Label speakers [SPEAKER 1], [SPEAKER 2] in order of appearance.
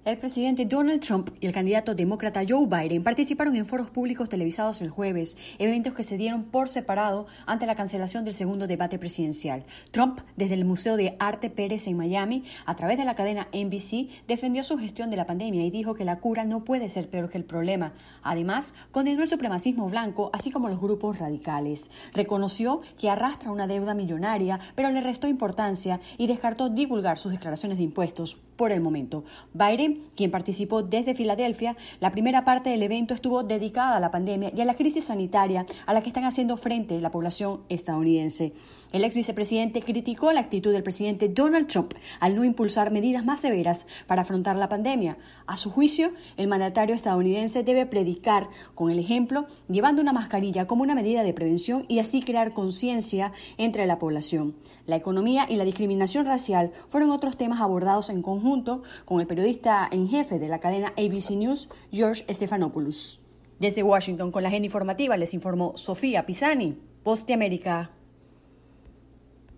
[SPEAKER 1] El presidente Donald Trump y el candidato demócrata Joe Biden participaron en foros públicos televisados el jueves, eventos que se dieron por separado ante la cancelación del segundo debate presidencial. Trump, desde el Museo de Arte Pérez en Miami, a través de la cadena NBC, defendió su gestión de la pandemia y dijo que la cura no puede ser peor que el problema. Además, condenó el supremacismo blanco, así como los grupos radicales. Reconoció que arrastra una deuda millonaria, pero le restó importancia y descartó divulgar sus declaraciones de impuestos por el momento. Biden, quien participó desde Filadelfia, la primera parte del evento estuvo dedicada a la pandemia y a la crisis sanitaria a la que están haciendo frente la población estadounidense. El ex vicepresidente criticó la actitud del presidente Donald Trump al no impulsar medidas más severas para afrontar la pandemia. A su juicio, el mandatario estadounidense debe predicar con el ejemplo, llevando una mascarilla como una medida de prevención y así crear conciencia entre la población. La economía y la discriminación racial fueron otros temas abordados en conjunto con el periodista en jefe de la cadena ABC News, George Stephanopoulos. Desde Washington, con la agenda informativa, les informó Sofía Pisani, Voz de América.